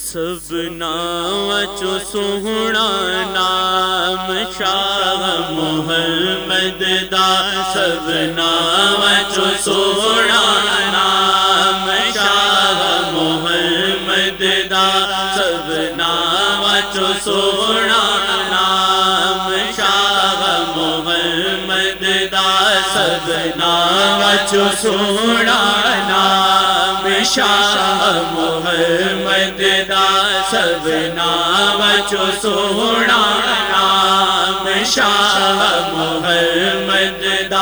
سب ناچو سوہنا نام شاہ محمد دا، سب ناچو سوہنا نام شاہ محمد دا، سب ناچو سوہنا نام شاہ محمد دا، سب ناچو سوہنا نام شاہ محمد دا، سب ناچو سوہنا نام شاہ محمد دا،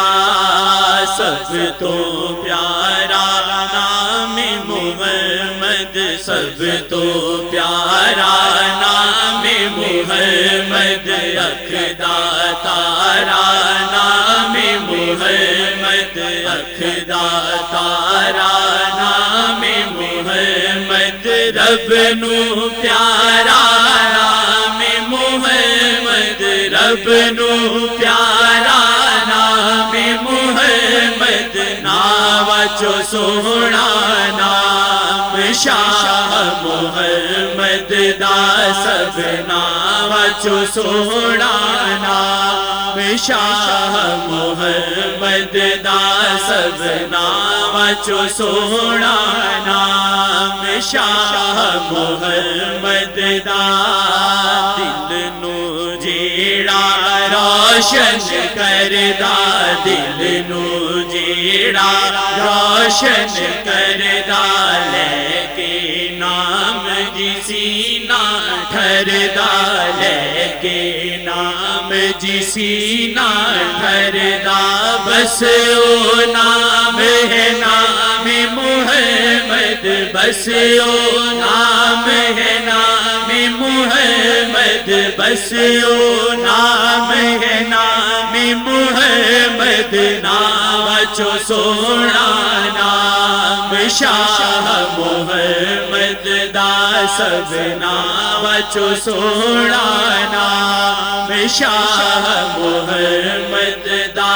سب تو پیارا نام محمد، سب تو پیارا نام محمد، اکھدا تارا نام محمد، اکھدا تارا نام محمد، رب نو پیارا نام محمد، رب نو پیارا نام محمد، ناچو سوہنا نام شاہ محمد دا، سب ناچو سوہنا نام شاہ محمد دا، سب ناچو سوہنا نام شاہ محمد دا، دل نو جیڑا روشن کردا، دل نو جیڑا روشن کردا، لے کے نام جی سینہ ٹھردا، لے کے نام جی سینہ ٹھردا، بس او نام ہے نام محمد، بس او نام ہے نام محمد، بس او نام ہے نام محمد، ناچو سوہنا نام شاہ محمد دا، سب ناچو سوہنا نام شاہ محمد دا،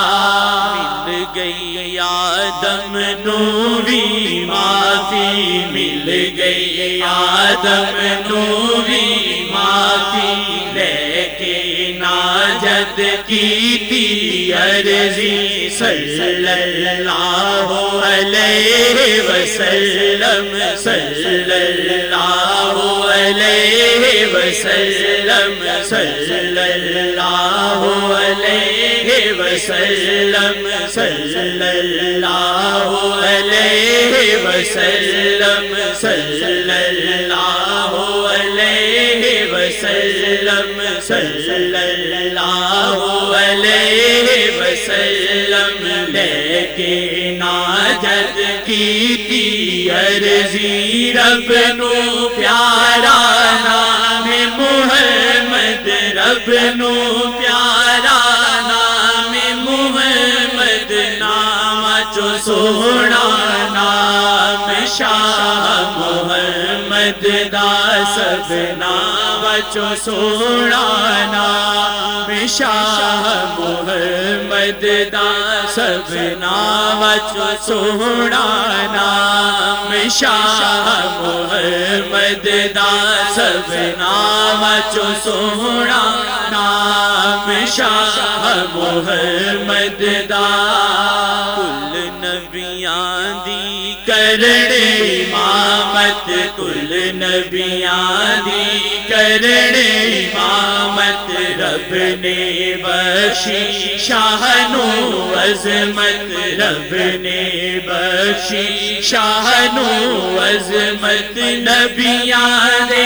مل گئی آدم نوری معافی، مل گئی آدم نوری معافی، لے کے ناجد کیتی عرضی، صلی اللہ علیہ وسلم، صلی اللہ علیہ وسلم، صلی اللہ علیہ وسلم، صلی اللہ علیہ وسلم، صلی اللہ علیہ وسلم، صلی اللہ علیہ وسلم، لے کے ناجد کیتی عرضی، رب نو پیارا نام محمد، رب نو پیارا نام محمد، ناچو سوہنا نام شاہ محمد دا، سب ناچو سوہنا نام شاہ محمد دا، سب ناچو سوہنا نام شاہ محمد دا، سب ناچو سوہنا نام شاہ محمد دا، کل نبیاں دی کرنے امامت، کل نبیاں دی کرنے امامت، رب نے بخشی شاہ نو عظمت، رب نے بخشی شاہ نو عظمت، نبیاں دے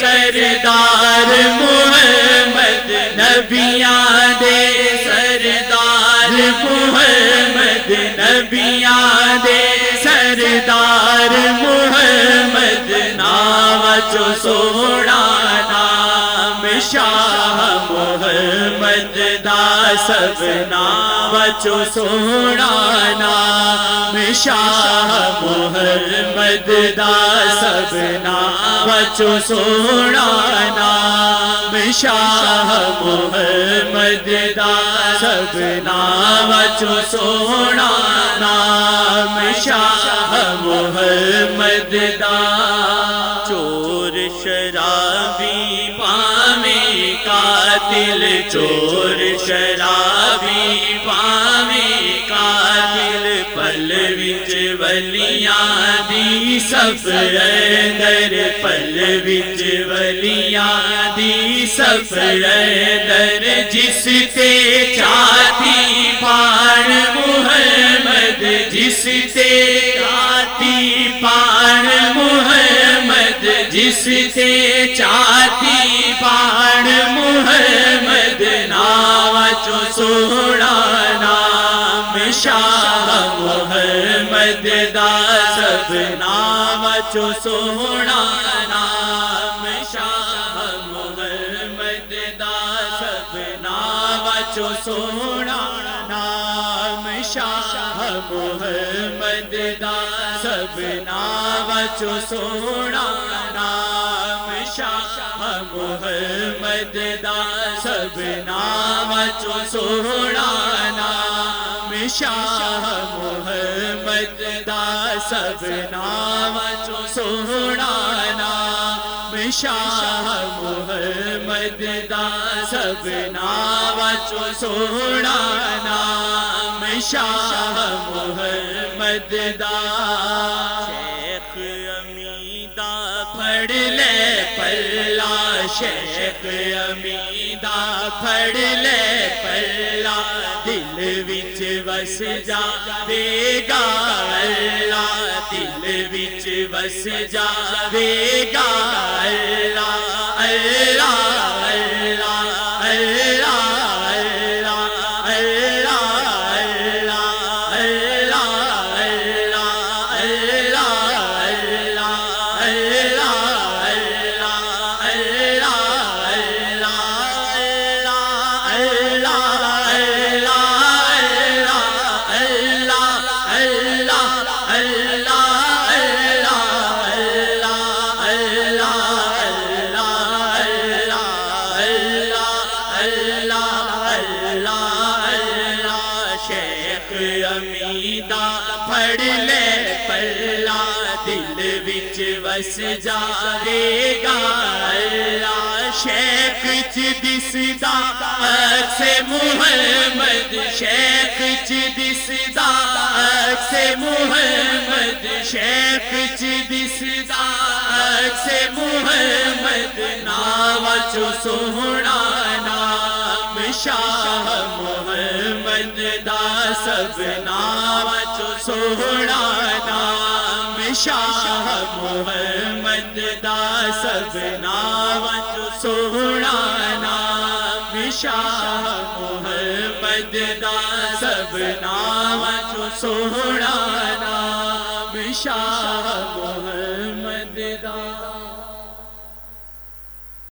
سردار محمد، نبیاں دے سردار محمد، نبیاں دے سردار محمد، ناچو سوہنا نام شاہ محمد دا، سب ناچو سوہنا نام شاہ محمد دا، سب ناچو سوہنا نام شاہ محمد دا، سب ناچو سوہنا نام شاہ محمد دا، چور شرابی پاویں قاتل، چور شرابی پاویں قاتل، پل وچ ولیاں دی صف اندر، پل وچ ولیاں دی صف اندر، جس تے چاہتی پان محمد، جس تے چاہتی پان محمد، جس تے چاہتی پان محمد، نام چو سونا نام شاہ محمد دا، سب نام چو سونا نام شاہ محمد دا، سب نام چو سونا نام شاہ محمد دا، سب نام چو سونا نام شاہ محمد دا، سب نام چو سونا نام شاہ محمد دا، سب نام چو سونا نام شاہ محمد دا، سب نام چو سونا نام شاہ محمد دا۔ شیخ امیدہ پھڑ لے پلہ، شیخ امیدہ پھڑ لے پلہ، دل وچ وس جاوے گا اللہ، دل وچ وس جاوے گا اللہ، اللہ اللہ اللہ امیدہ پھڑ لے پلہ، دل وچ وس جاوے گا اللہ، شیخ چ دسدا عکس محمد، شیخ چ دسدا عکس محمد، شیخ چ دسدا عکس محمد، نام چو سونا نام شاہ محمد دا، سب نام چو سونا نام شاہ محمد دا، سب نام چو سونا نام شاہ محمد دا، سب نام چو سونا نام شاہ محمد دا۔